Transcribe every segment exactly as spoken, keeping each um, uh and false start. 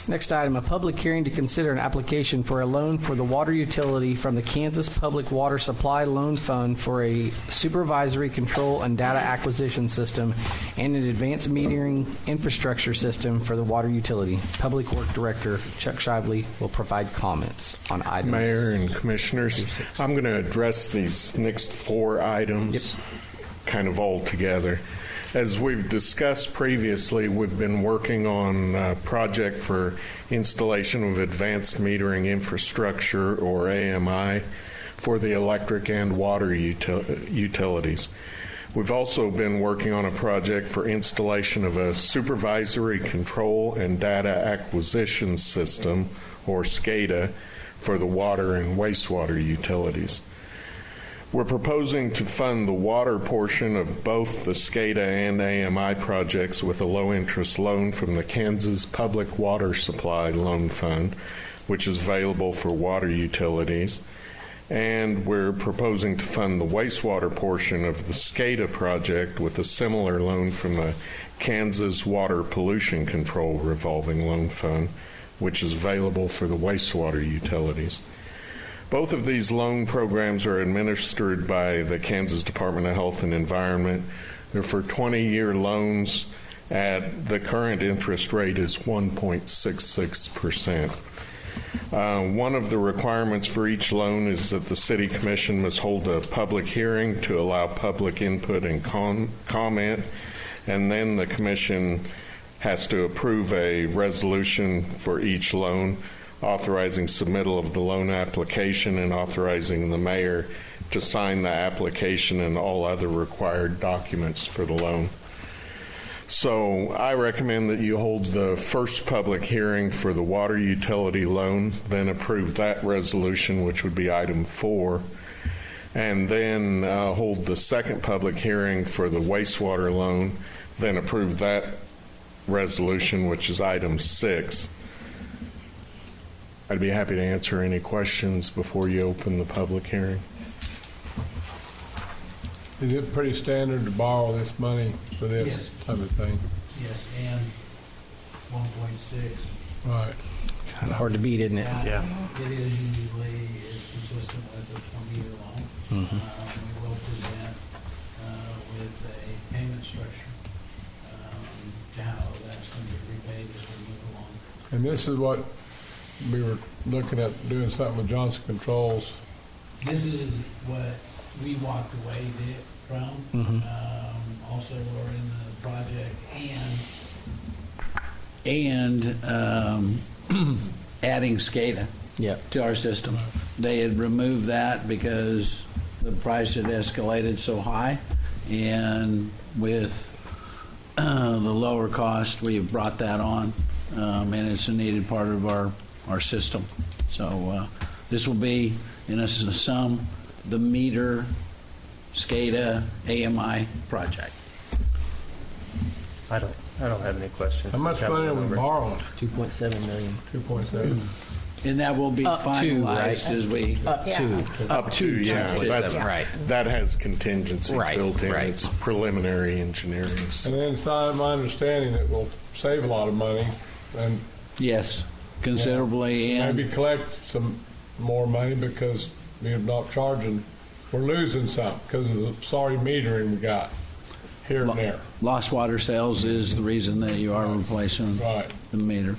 Next item, a public hearing to consider an application for a loan for the water utility from the Kansas Public Water Supply Loan Fund for a supervisory control and data acquisition system and an advanced metering infrastructure system for the water utility. Public Work Director Chuck Shively will provide comments on items. Mayor and Commissioners, I'm going to address these next four items yep. kind of all together. As we've discussed previously, we've been working on a project for installation of advanced metering infrastructure, or A M I, for the electric and water util- utilities. We've also been working on a project for installation of a supervisory control and data acquisition system, or SCADA, for the water and wastewater utilities. We're proposing to fund the water portion of both the SCADA and A M I projects with a low-interest loan from the Kansas Public Water Supply Loan Fund, which is available for water utilities. And we're proposing to fund the wastewater portion of the SCADA project with a similar loan from the Kansas Water Pollution Control Revolving Loan Fund, which is available for the wastewater utilities. Both of these loan programs are administered by the Kansas Department of Health and Environment. They're for twenty-year loans at the current interest rate is one point six six percent. Uh, one of the requirements for each loan is that the City Commission must hold a public hearing to allow public input and con- comment, and then the Commission has to approve a resolution for each loan, authorizing submittal of the loan application and authorizing the mayor to sign the application and all other required documents for the loan. So I recommend that you hold the first public hearing for the water utility loan, then approve that resolution, which would be item four, and then uh, hold the second public hearing for the wastewater loan, then approve that resolution, which is item six. I'd be happy to answer any questions before you open the public hearing. Is it pretty standard to borrow this money for this yes. type of thing? Yes, and one point six. Right. It's kind of hard to beat, isn't it? Uh, Yeah. It is usually is consistent with a twenty-year loan. Mm-hmm. Um, we will present uh, with a payment structure um, to how that's going to be repaid as we move along. And this is what we were looking at, doing something with Johnson Controls. This is what we walked away from, Mm-hmm. um, also are in the project, and and um, adding SCADA Yep. to our system. They had removed that because the price had escalated so high, and with uh, the lower cost, we have brought that on, um, and it's a needed part of our, our system. So uh, this will be, in a sum, the meter SCADA A M I project. I don't. I don't have any questions. How much Have money are one we over. borrowing? two point seven million two point seven. And that will be Up to, finalized right? as we... Up to. Up to, yeah. That's, right. That has contingencies Right, built in. right. It's preliminary engineering. And then it's not my understanding that we'll save a lot of money and Yes, considerably. And maybe collect some more money because we're not charging. We're losing some because of the sorry metering we got here and there. lost water sales is the reason that you are replacing Right. the meters.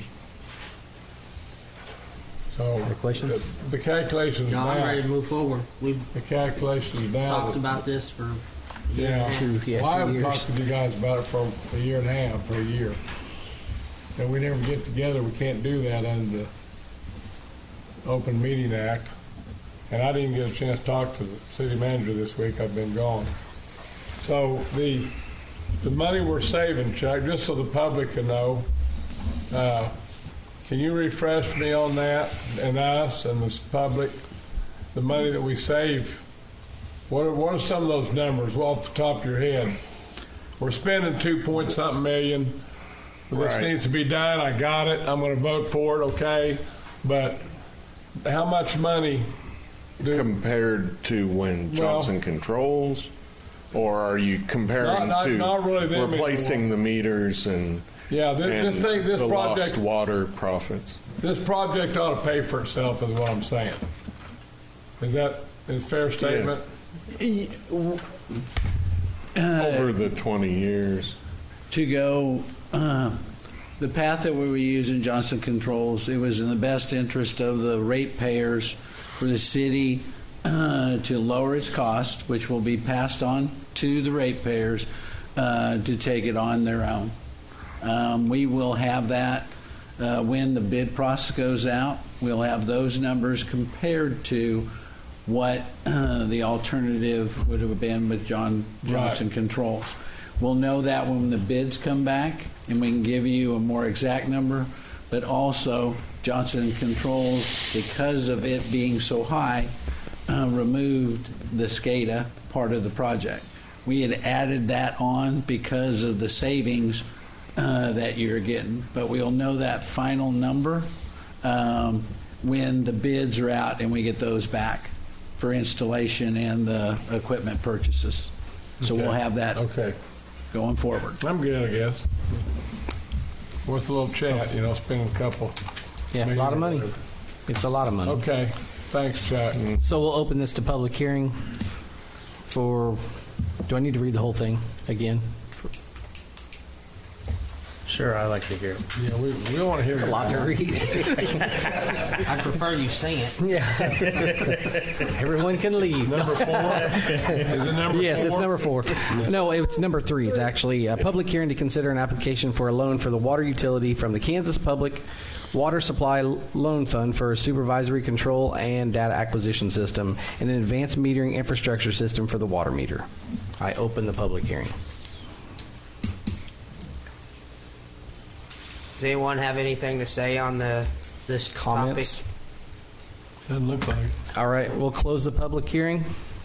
So Other questions? the, the calculations No, I'm ready to now, move forward. We've the calculations now. talked that- about this for Yeah. Two, yeah, Well, I two haven't years. talked to you guys about it for a year and a half, for a year. And we never get together. We can't do that under the Open Meeting Act. And I didn't get a chance to talk to the city manager this week. I've been gone. So the the money we're saving, Chuck, just so the public can know, uh, can you refresh me on that, and us and the public, the money that we save? What are, what are some of those numbers off the top of your head? We're spending two point something million. This Right. needs to be done. I got it. I'm going to vote for it. Okay, but how much money do Compared to when Well- Johnson Controls Or are you comparing Not- not- to not really them replacing the meters and, Yeah, this, and this thing, this the lost project, water profits? this project ought to pay for itself, is what I'm saying. Is that a fair statement? Over the twenty years. To go uh, the path that we were using, Johnson Controls, it was in the best interest of the ratepayers for the city uh, to lower its cost, which will be passed on to the ratepayers uh, to take it on their own. Um, we will have that uh, when the bid process goes out. We'll have those numbers compared to what uh, the alternative would have been with John Johnson Right. Controls. We'll know that when the bids come back, and we can give you a more exact number. But also, Johnson Controls, because of it being so high, uh, removed the SCADA part of the project. We had added that on because of the savings uh, that you're getting, but we'll know that final number um, when the bids are out and we get those back for installation and the equipment purchases. So we'll Okay. have that Okay. going forward. I'm good, I guess. Worth a little chat, you know, spending a couple. Yeah, a lot of money. It's a lot of money. Okay, thanks, Chuck. So we'll open this to public hearing for, do I need to read the whole thing again? Sure, I like to hear it. Yeah, we, we want to hear It's a you. lot to read. I prefer you say it. Yeah. Everyone can leave. Number four? Is it number Yes, four? it's number four. No, it's number three. It's actually a public hearing to consider an application for a loan for the water utility from the Kansas Public Water Supply Loan Fund for a supervisory control and data acquisition system and an advanced metering infrastructure system for the water meter. I open the public hearing. Does anyone have anything to say on the this Comments? topic? Doesn't look like it. All right, we'll close the public hearing.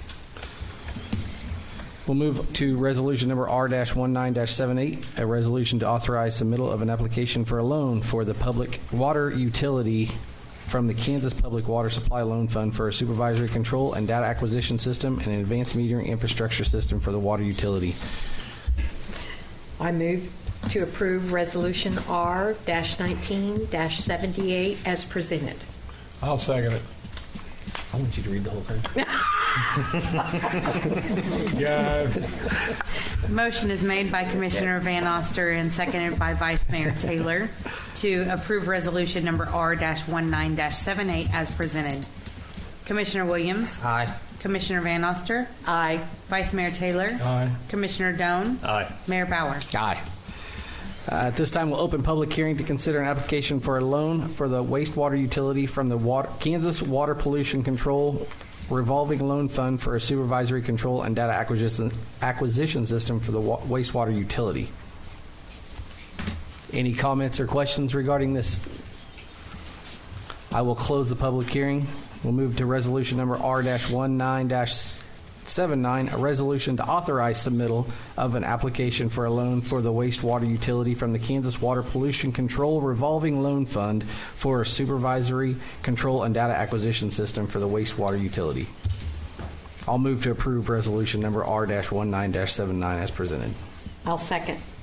We'll move to resolution number R nineteen seventy-eight, a resolution to authorize submittal of an application for a loan for the public water utility from the Kansas Public Water Supply Loan Fund for a supervisory control and data acquisition system and an advanced metering infrastructure system for the water utility. I move to approve Resolution R nineteen seventy-eight as presented. I'll second it. I want you to read the whole thing. Guys, Motion is made by Commissioner Van Oster and seconded by Vice Mayor Taylor to approve resolution number R nineteen seventy-eight as presented. Commissioner Williams? Aye. Commissioner Van Oster? Aye. Vice Mayor Taylor? aye. Commissioner Doan? Aye. Mayor Bauer? Aye. Uh, At this time, we'll open public hearing to consider an application for a loan for the wastewater utility from the water, Kansas Water Pollution Control Revolving Loan Fund for a supervisory control and data acquisition, acquisition system for the wa- wastewater utility. Any comments or questions regarding this? I will close the public hearing. We'll move to resolution number R nineteen seventy-nine, a resolution to authorize submittal of an application for a loan for the wastewater utility from the Kansas Water Pollution Control Revolving Loan Fund for a supervisory control and data acquisition system for the wastewater utility. I'll move to approve resolution number R nineteen seventy-nine as presented. I'll second.